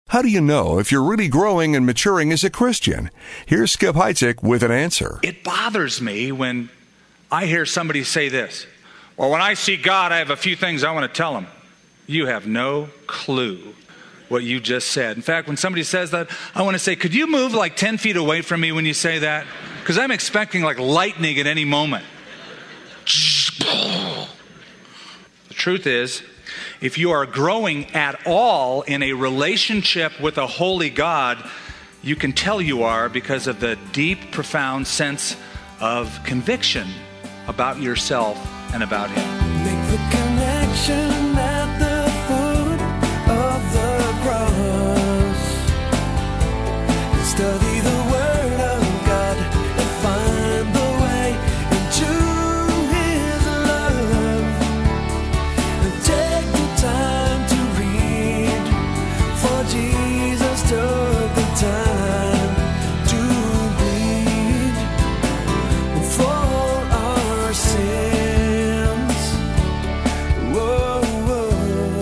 How do you know if you're really growing and maturing as a Christian? Here's Skip Heitzig with an answer. It bothers me when I hear somebody say this. Well, when I see God, I have a few things I want to tell him. You have no clue what you just said. In fact, when somebody says that, I want to say, could you move like 10 feet away from me when you say that? Because I'm expecting like lightning at any moment. The truth is, if you are growing at all in a relationship with a holy God, you can tell you are because of the deep, profound sense of conviction about yourself and about Him. Make the connection at the foot of the cross. Study the Word of God and find the way into His love. And take the time to read, for Jesus took the time to bleed for our sins. Whoa, whoa.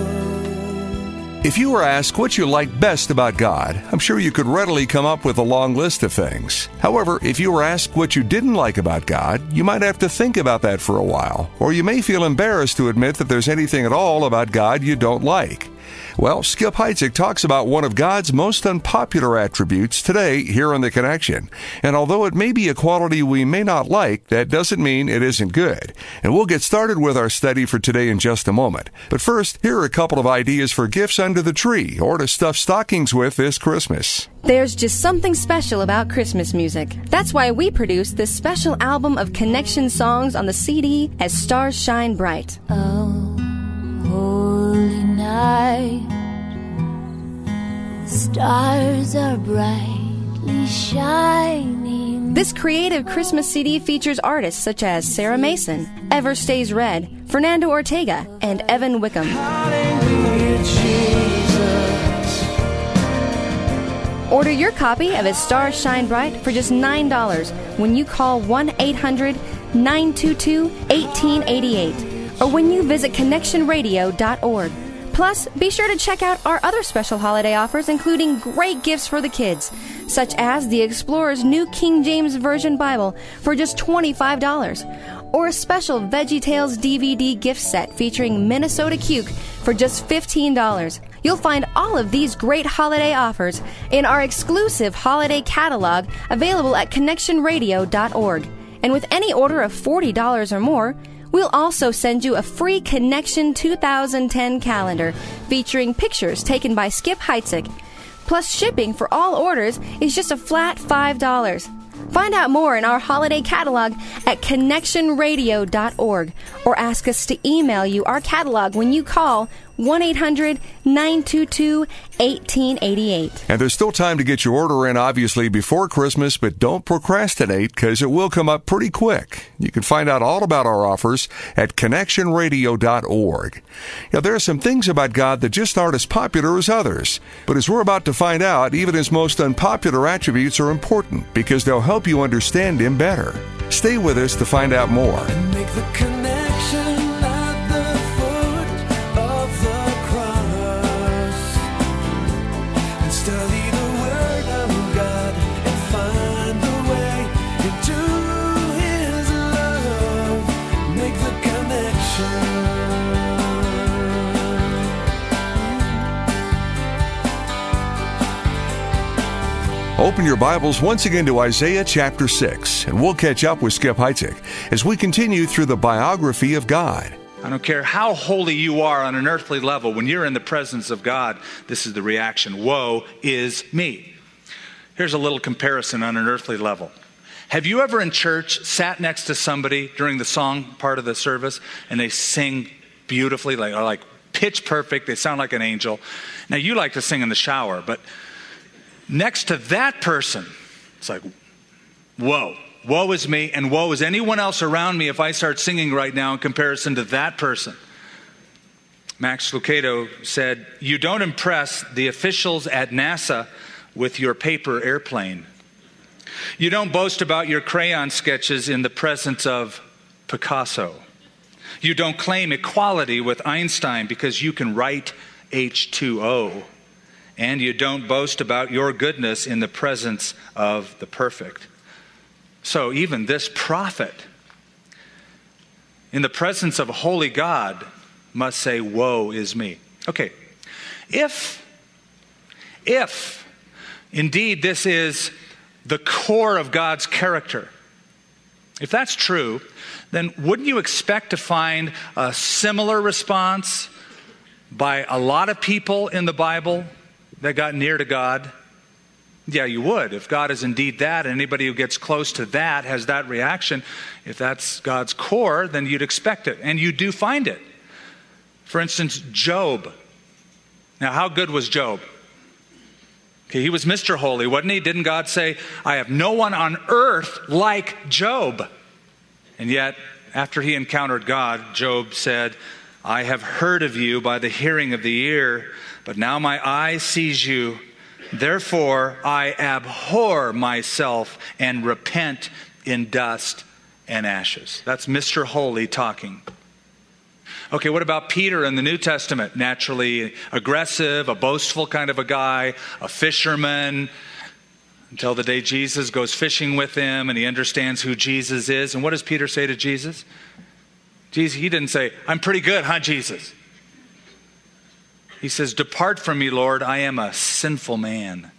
If you were asked what you like best about God, I'm sure you could readily come up with a long list of things. However, if you were asked what you didn't like about God, you might have to think about that for a while, or you may feel embarrassed to admit that there's anything at all about God you don't like. Well, Skip Heitzig talks about one of God's most unpopular attributes today here on The Connection. And although it may be a quality we may not like, that doesn't mean it isn't good. And we'll get started with our study for today in just a moment. But first, here are a couple of ideas for gifts under the tree or to stuff stockings with this Christmas. There's just something special about Christmas music. That's why we produced this special album of Connection songs on the CD As Stars Shine Bright. Oh, holy night, the stars are brightly shining. This creative Christmas CD features artists such as Sarah Mason, Ever Stays Red, Fernando Ortega, and Evan Wickham. Hallelujah, Jesus. Order your copy of As Stars Shine Bright for just $9 when you call 1-800-922-1888 or when you visit connectionradio.org. Plus, be sure to check out our other special holiday offers, including great gifts for the kids, such as the Explorer's New King James Version Bible for just $25, or a special VeggieTales DVD gift set featuring Minnesota Cuke for just $15. You'll find all of these great holiday offers in our exclusive holiday catalog available at connectionradio.org. And with any order of $40 or more, we'll also send you a free Connection 2010 calendar featuring pictures taken by Skip Heitzig. Plus, shipping for all orders is just a flat $5. Find out more in our holiday catalog at connectionradio.org or ask us to email you our catalog when you call 1-800-922-1888. And there's still time to get your order in, obviously, before Christmas, but don't procrastinate because it will come up pretty quick. You can find out all about our offers at connectionradio.org. Now, there are some things about God that just aren't as popular as others. But as we're about to find out, even His most unpopular attributes are important because they'll help you understand Him better. Stay with us to find out more. Make the connection at the foot of the cross. And study the Word of God and find the way into His love. Make the connection. Open your Bibles once again to Isaiah chapter 6, and we'll catch up with Skip Heitzig as we continue through the biography of God. I don't care how holy you are on an earthly level, when you're in the presence of God, this is the reaction. Woe is me. Here's a little comparison on an earthly level. Have you ever in church sat next to somebody during the song part of the service and they sing beautifully, like pitch perfect, they sound like an angel? Now you like to sing in the shower, but next to that person, it's like, whoa. Woe is me, and woe is anyone else around me if I start singing right now in comparison to that person. Max Lucado said, you don't impress the officials at NASA with your paper airplane. You don't boast about your crayon sketches in the presence of Picasso. You don't claim equality with Einstein because you can write H2O. and you don't boast about your goodness in the presence of the perfect. So even this prophet, in the presence of a holy God, must say, woe is me. Okay, if indeed this is the core of God's character, if that's true, then wouldn't you expect to find a similar response by a lot of people in the Bible that got near to God? Yeah, you would. If God is indeed that, and anybody who gets close to that has that reaction, if that's God's core, then you'd expect it. And you do find it. For instance, Job. Now, how good was Job? Okay, he was Mr. Holy, wasn't he? Didn't God say, I have no one on earth like Job? And yet, after he encountered God, Job said, I have heard of you by the hearing of the ear, but now my eye sees you. Therefore, I abhor myself and repent in dust and ashes. That's Mr. Holy talking. Okay, what about Peter in the New Testament? Naturally aggressive, a boastful kind of a guy, a fisherman, until the day Jesus goes fishing with him and he understands who Jesus is. And what does Peter say to Jesus? He didn't say, I'm pretty good, huh, Jesus? He says, depart from me, Lord, I am a sinful man.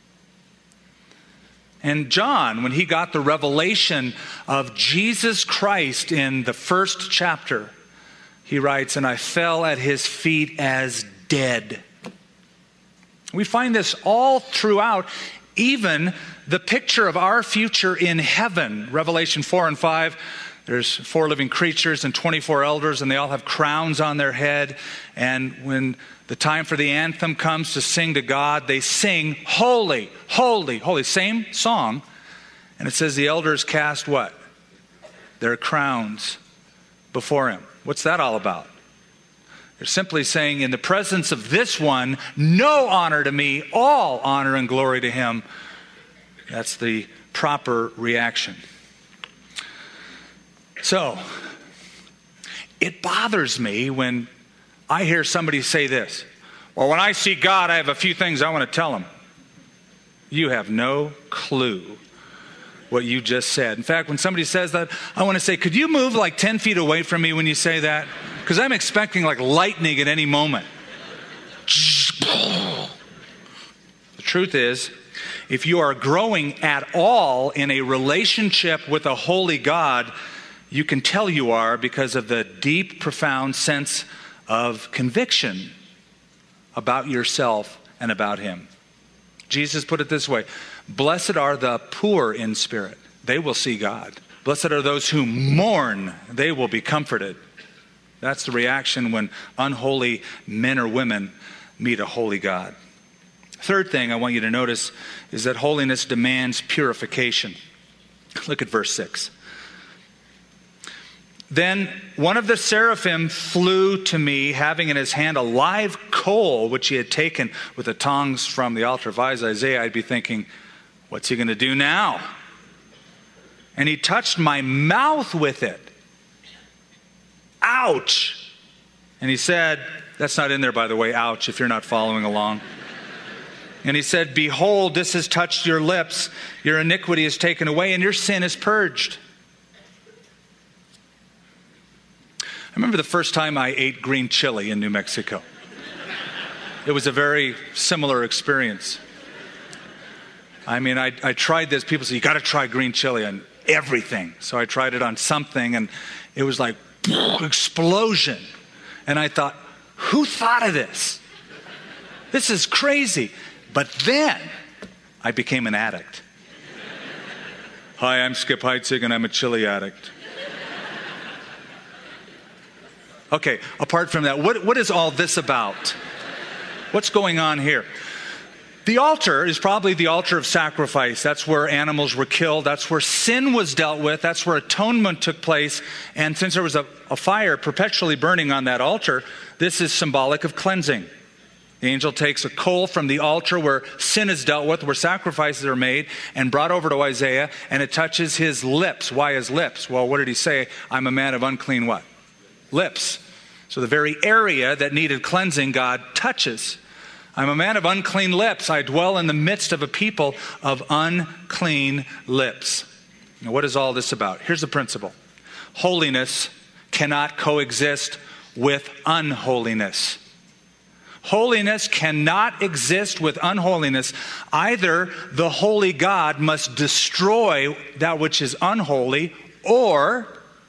And John, when he got the revelation of Jesus Christ in the first chapter, he writes, and I fell at his feet as dead. We find this all throughout, even the picture of our future in heaven. Revelation 4 and 5, there's 4 living creatures and 24 elders, and they all have crowns on their head. And when the time for the anthem comes to sing to God, they sing, holy, holy, holy. Same song. And it says the elders cast what? Their crowns before him. What's that all about? They're simply saying, in the presence of this one, no honor to me, all honor and glory to him. That's the proper reaction. So, it bothers me when I hear somebody say this. Well, when I see God, I have a few things I want to tell him. You have no clue what you just said. In fact, when somebody says that, I want to say, could you move like 10 feet away from me when you say that? Because I'm expecting like lightning at any moment. The truth is, if you are growing at all in a relationship with a holy God, you can tell you are because of the deep, profound sense of conviction about yourself and about him. Jesus put it this way, blessed are the poor in spirit. They will see God. Blessed are those who mourn. They will be comforted. That's the reaction when unholy men or women meet a holy God. Third thing I want you to notice is that holiness demands purification. Look at verse 6. Then one of the seraphim flew to me, having in his hand a live coal, which he had taken with the tongs from the altar. If I was Isaiah, I'd be thinking, what's he going to do now? And he touched my mouth with it. Ouch! And he said, that's not in there, by the way, ouch, if you're not following along. And he said, behold, this has touched your lips. Your iniquity is taken away, and your sin is purged. I remember the first time I ate green chili in New Mexico. It was a very similar experience. I mean, I tried this. People say, you got to try green chili on everything. So I tried it on something, and it was like, explosion. And I thought, who thought of this? This is crazy. But then I became an addict. Hi, I'm Skip Heitzig, and I'm a chili addict. Okay, apart from that, what is all this about? What's going on here? The altar is probably the altar of sacrifice. That's where animals were killed. That's where sin was dealt with. That's where atonement took place. And since there was a fire perpetually burning on that altar, this is symbolic of cleansing. The angel takes a coal from the altar where sin is dealt with, where sacrifices are made, and brought over to Isaiah, and it touches his lips. Why his lips? Well, what did he say? I'm a man of unclean what? Lips. So the very area that needed cleansing, God touches. I'm a man of unclean lips. I dwell in the midst of a people of unclean lips. Now, what is all this about? Here's the principle. Holiness cannot coexist with unholiness. Holiness cannot exist with unholiness. Either the holy God must destroy that which is unholy, or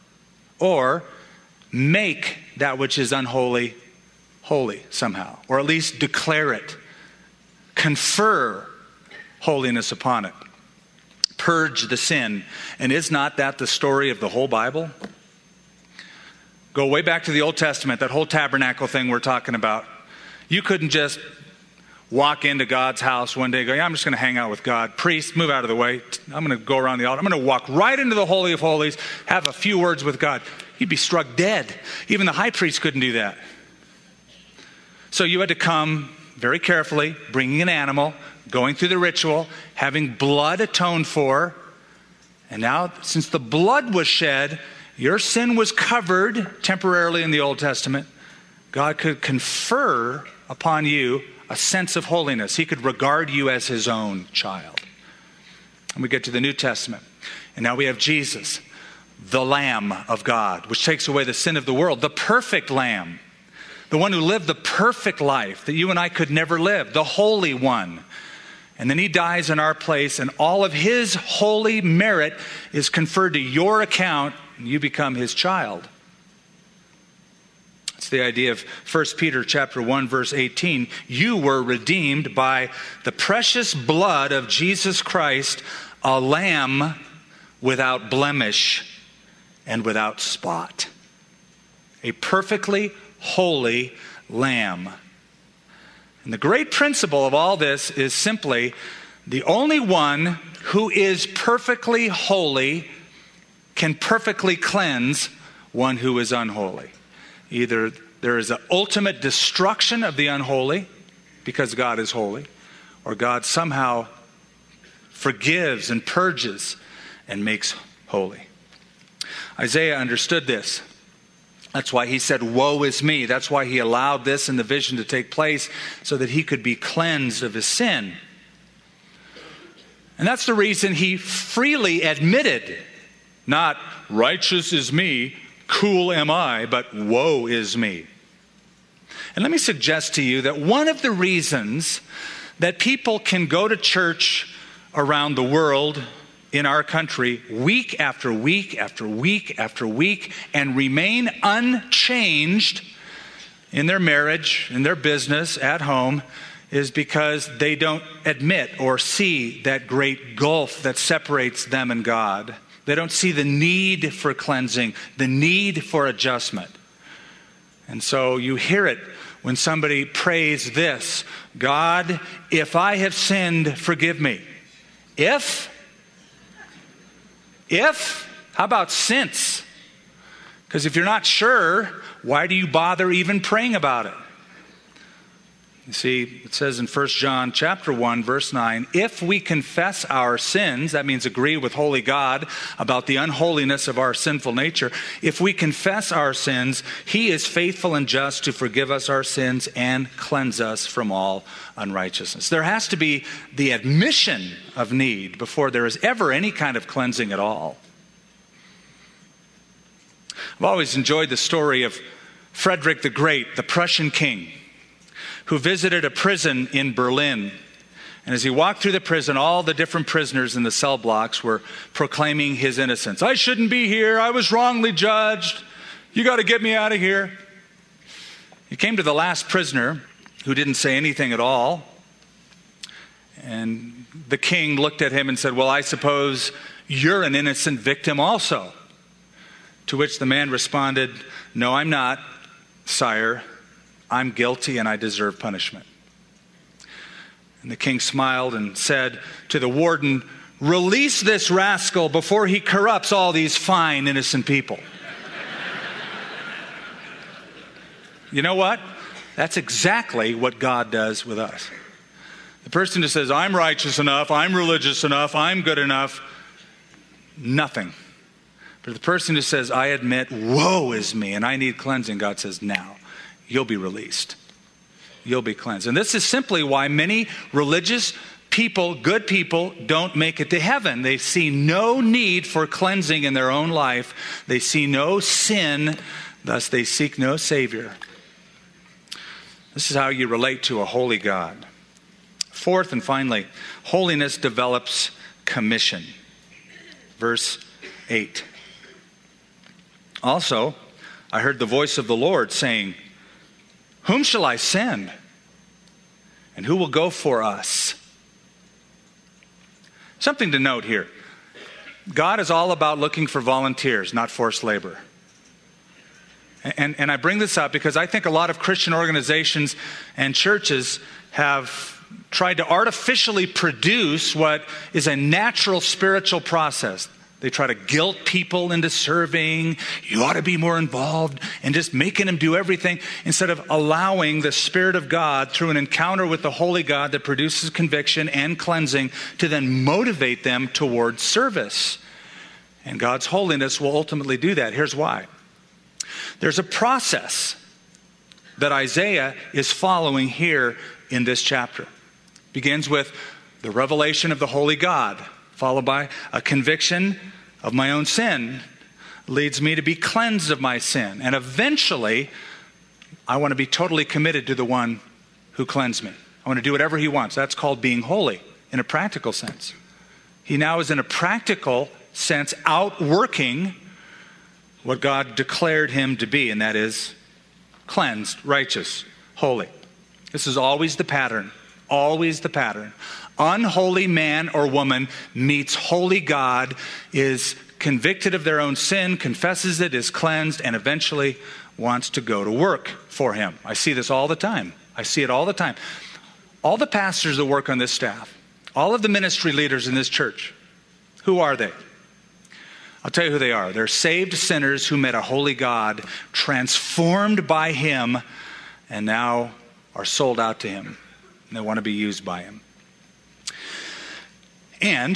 make that which is unholy holy somehow, or at least declare it, confer holiness upon it, purge the sin. And is not that the story of the whole Bible? Go way back to the Old Testament, that whole tabernacle thing we're talking about. You couldn't just walk into God's house one day and go, yeah, I'm just going to hang out with God. Priest, move out of the way. I'm going to go around the altar. I'm going to walk right into the Holy of Holies, have a few words with God. You'd be struck dead. Even the high priest couldn't do that. So you had to come very carefully, bringing an animal, going through the ritual, having blood atoned for. And now, since the blood was shed, your sin was covered temporarily in the Old Testament. God could confer upon you a sense of holiness. He could regard you as his own child. And we get to the New Testament. And now we have Jesus, the Lamb of God, which takes away the sin of the world, the perfect Lamb, the one who lived the perfect life that you and I could never live, the Holy One. And then he dies in our place, and all of his holy merit is conferred to your account, and you become his child. It's the idea of 1 Peter chapter 1, verse 18. You were redeemed by the precious blood of Jesus Christ, a lamb without blemish and without spot. A perfectly holy lamb. And the great principle of all this is simply the only one who is perfectly holy can perfectly cleanse one who is unholy. Either there is an ultimate destruction of the unholy because God is holy, or God somehow forgives and purges and makes holy. Isaiah understood this. That's why he said, woe is me. That's why he allowed this in the vision to take place, so that he could be cleansed of his sin. And that's the reason he freely admitted, not righteous is me, cool am I, but woe is me. And let me suggest to you that one of the reasons that people can go to church around the world, in our country, week after week after week after week, and remain unchanged in their marriage, in their business, at home, is because they don't admit or see that great gulf that separates them and God. They don't see the need for cleansing, the need for adjustment. And so you hear it when somebody prays this: God, if I have sinned, forgive me. If? How about since? Because if you're not sure, why do you bother even praying about it? You see, it says in 1 John chapter 1, verse 9, if we confess our sins, that means agree with holy God about the unholiness of our sinful nature. If we confess our sins, he is faithful and just to forgive us our sins and cleanse us from all unrighteousness. There has to be the admission of need before there is ever any kind of cleansing at all. I've always enjoyed the story of Frederick the Great, the Prussian king, who visited a prison in Berlin. And as he walked through the prison, all the different prisoners in the cell blocks were proclaiming his innocence. I shouldn't be here. I was wrongly judged. You got to get me out of here. He came to the last prisoner, who didn't say anything at all. And the king looked at him and said, well, I suppose you're an innocent victim also. To which the man responded, no, I'm not, sire. I'm guilty and I deserve punishment. And the king smiled and said to the warden, release this rascal before he corrupts all these fine, innocent people. You know what? That's exactly what God does with us. The person who says, I'm righteous enough, I'm religious enough, I'm good enough, nothing. But the person who says, I admit, woe is me, and I need cleansing, God says, now, you'll be released. you'll be cleansed. And this is simply why many religious people, good people, don't make it to heaven. They see no need for cleansing in their own life. They see no sin, thus they seek no Savior. This is how you relate to a holy God. Fourth and finally, holiness develops commission. Verse 8. Also, I heard the voice of the Lord saying, "Whom shall I send? And who will go for us?" Something to note here. God is all about looking for volunteers, not forced labor. And I bring this up because I think a lot of Christian organizations and churches have tried to artificially produce what is a natural spiritual process. They try to guilt people into serving. You ought to be more involved, and just making them do everything instead of allowing the Spirit of God through an encounter with the Holy God that produces conviction and cleansing to then motivate them towards service. And God's holiness will ultimately do that. Here's why. There's a process that Isaiah is following here in this chapter. It begins with the revelation of the Holy God, followed by a conviction of my own sin, leads me to be cleansed of my sin. And eventually, I want to be totally committed to the one who cleansed me. I want to do whatever he wants. That's called being holy in a practical sense. He now is in a practical sense outworking what God declared him to be, and that is cleansed, righteous, holy. This is always the pattern. Always the pattern. Unholy man or woman meets holy God, is convicted of their own sin, confesses it, is cleansed, and eventually wants to go to work for him. I see this all the time. I see it all the time. All the pastors that work on this staff, all of the ministry leaders in this church, who are they? I'll tell you who they are. They're saved sinners who met a holy God, transformed by him, and now are sold out to him. And they want to be used by him. And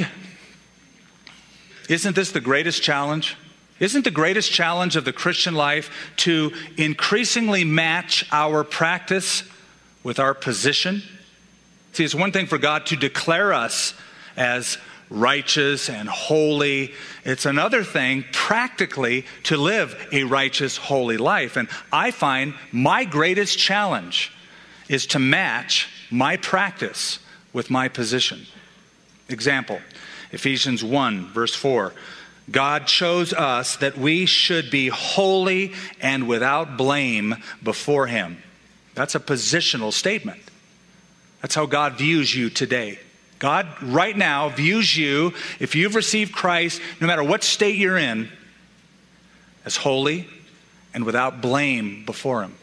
isn't this the greatest challenge? Isn't the greatest challenge of the Christian life to increasingly match our practice with our position? See, it's one thing for God to declare us as righteous and holy. It's another thing practically to live a righteous, holy life. And I find my greatest challenge is to match my practice with my position. Example, Ephesians 1, verse 4. God chose us that we should be holy and without blame before him. That's a positional statement. That's how God views you today. God right now views you, if you've received Christ, no matter what state you're in, as holy and without blame before him.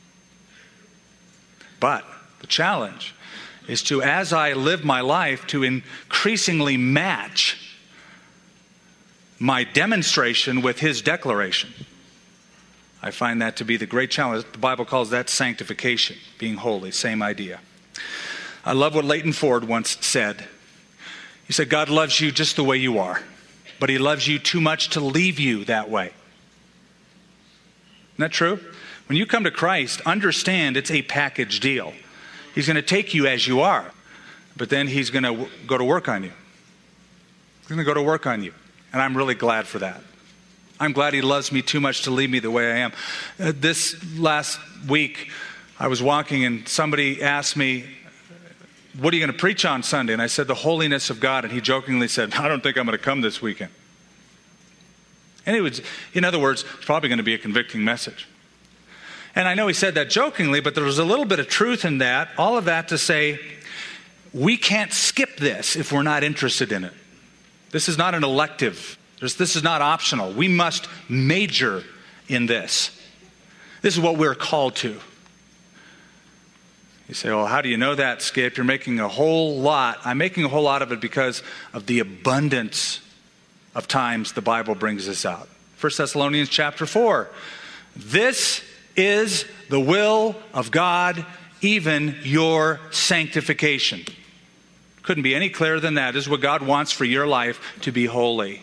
But the challenge is to, as I live my life, to increasingly match my demonstration with his declaration. I find that to be the great challenge. The Bible calls that sanctification, being holy, same idea. I love what Leighton Ford once said. He said, God loves you just the way you are, but he loves you too much to leave you that way. Isn't that true? When you come to Christ, understand it's a package deal. He's going to take you as you are, but then he's going to go to work on you. He's going to go to work on you, and I'm really glad for that. I'm glad he loves me too much to leave me the way I am. This last week, I was walking and somebody asked me, what are you going to preach on Sunday? And I said, the holiness of God. And he jokingly said, I don't think I'm going to come this weekend. And it was, in other words, it's probably going to be a convicting message. And I know he said that jokingly, but there was a little bit of truth in that. All of that to say, we can't skip this if we're not interested in it. This is not an elective. This is not optional. We must major in this. This is what we're called to. You say, well, how do you know that, Skip? You're making a whole lot. I'm making a whole lot of it because of the abundance of times the Bible brings this out. 1 Thessalonians chapter 4. This is the will of God, even your sanctification. Couldn't be any clearer than that. This is what God wants for your life, to be holy.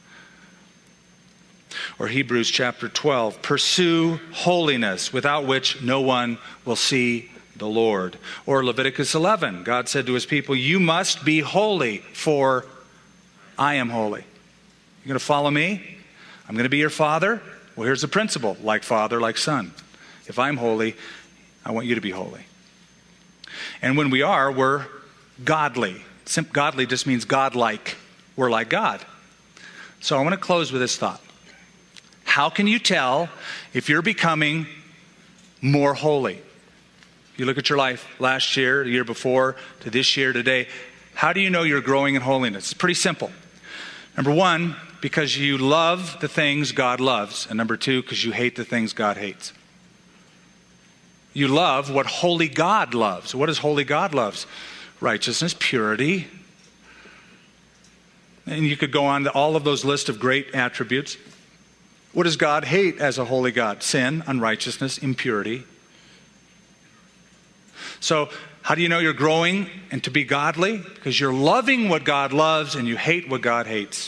Or Hebrews chapter 12. Pursue holiness, without which no one will see the Lord. Or Leviticus 11, God said to his people, you must be holy, for I am holy. You're going to follow me? I'm going to be your father? Well, here's the principle, like father, like son. If I'm holy, I want you to be holy. And when we are, we're godly. Godly just means godlike. We're like God. So I want to close with this thought. How can you tell if you're becoming more holy? You look at your life last year, the year before, to this year, today. How do you know you're growing in holiness? It's pretty simple. Number one, because you love the things God loves. And number two, because you hate the things God hates. You love what holy God loves. What does holy God loves? Righteousness, purity. And you could go on to all of those lists of great attributes. What does God hate as a holy God? Sin, unrighteousness, impurity. So how do you know you're growing and to be godly? Because you're loving what God loves and you hate what God hates.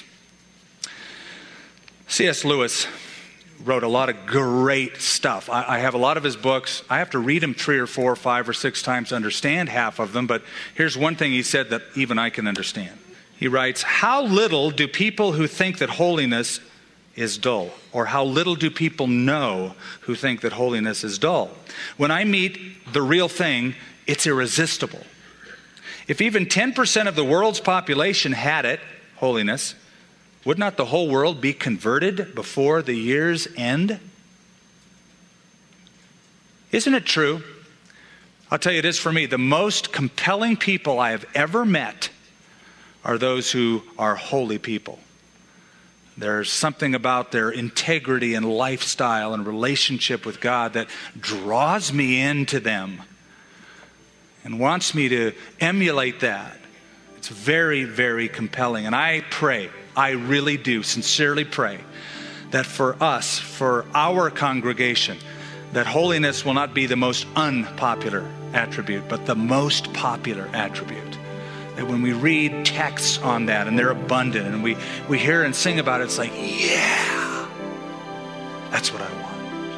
C.S. Lewis wrote a lot of great stuff. I have a lot of his books. I have to read them 3 or 4 or 5 or 6 times to understand half of them. But here's one thing he said that even I can understand. He writes, how little do people who think that holiness is dull? Or how little do people know who think that holiness is dull? When I meet the real thing, it's irresistible. If even 10% of the world's population had it, holiness, would not the whole world be converted before the year's end? Isn't it true? I'll tell you this for me. The most compelling people I have ever met are those who are holy people. There's something about their integrity and lifestyle and relationship with God that draws me into them and wants me to emulate that. It's very, very compelling. And I pray, I really do sincerely pray that for us, for our congregation, that holiness will not be the most unpopular attribute, but the most popular attribute. That when we read texts on that and they're abundant and we hear and sing about it, it's like, yeah, that's what I want.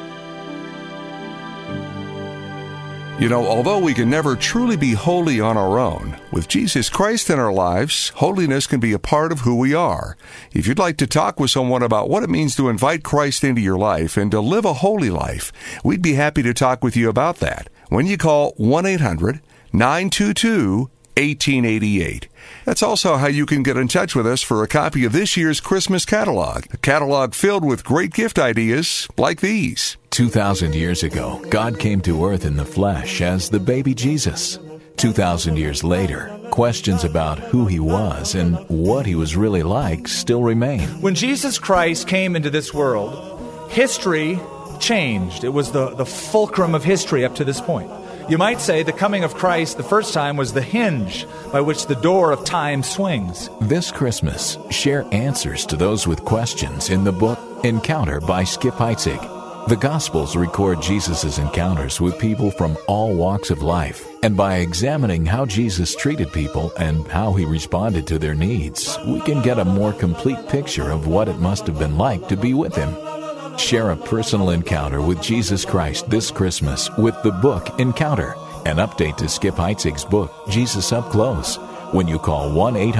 You know, although we can never truly be holy on our own, with Jesus Christ in our lives, holiness can be a part of who we are. If you'd like to talk with someone about what it means to invite Christ into your life and to live a holy life, we'd be happy to talk with you about that when you call 1-800-922-1888. That's also how you can get in touch with us for a copy of this year's Christmas catalog, a catalog filled with great gift ideas like these. 2,000 years ago, God came to earth in the flesh as the baby Jesus. 2,000 years later, questions about who he was and what he was really like still remain. When Jesus Christ came into this world, history changed. It was the fulcrum of history up to this point. You might say the coming of Christ the first time was the hinge by which the door of time swings. This Christmas, share answers to those with questions in the book Encounter by Skip Heitzig. The Gospels record Jesus' encounters with people from all walks of life, and by examining how Jesus treated people and how he responded to their needs, we can get a more complete picture of what it must have been like to be with him. Share a personal encounter with Jesus Christ this Christmas with the book Encounter, an update to Skip Heitzig's book, Jesus Up Close, when you call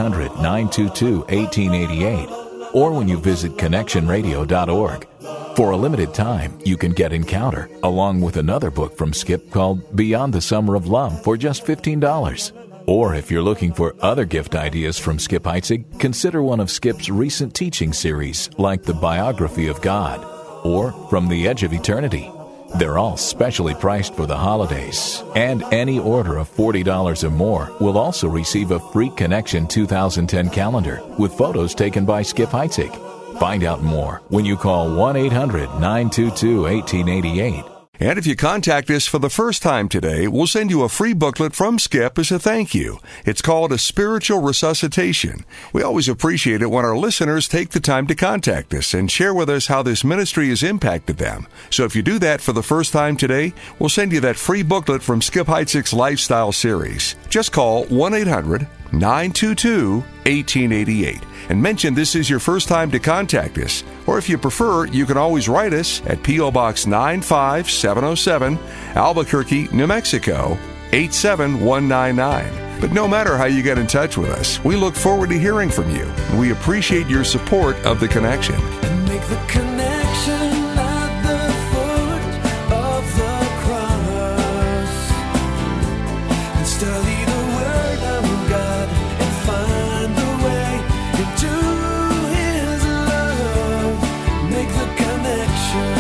1-800-922-1888 or when you visit ConnectionRadio.org. For a limited time, you can get Encounter along with another book from Skip called Beyond the Summer of Love for just $15. Or if you're looking for other gift ideas from Skip Heitzig, consider one of Skip's recent teaching series like The Biography of God or From the Edge of Eternity. They're all specially priced for the holidays, and any order of $40 or more will also receive a free Connection 2010 calendar with photos taken by Skip Heitzig. Find out more when you call 1-800-922-1888. And if you contact us for the first time today, we'll send you a free booklet from Skip as a thank you. It's called A Spiritual Resuscitation. We always appreciate it when our listeners take the time to contact us and share with us how this ministry has impacted them. So if you do that for the first time today, we'll send you that free booklet from Skip Heitzig's Lifestyle Series. Just call 1-800-922-1888. 1888 and mention this is your first time to contact us. Or if you prefer, you can always write us at P.O. Box 95707, Albuquerque, New Mexico, 87199. But no matter how you get in touch with us, we look forward to hearing from you. And we appreciate your support of The Connection. And make the connection at the foot of the cross. And study the Word of God and find the way into His love. Make the connection.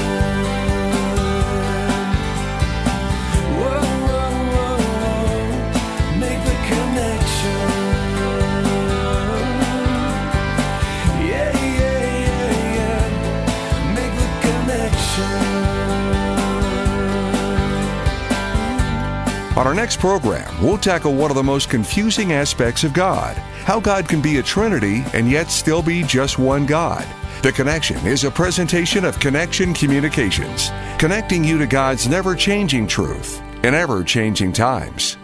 Whoa, whoa, whoa, whoa. Make the connection. Yeah, yeah, yeah, yeah. Make the connection. On our next program, we'll tackle one of the most confusing aspects of God, how God can be a Trinity and yet still be just one God. The Connection is a presentation of Connection Communications, connecting you to God's never-changing truth in ever-changing times.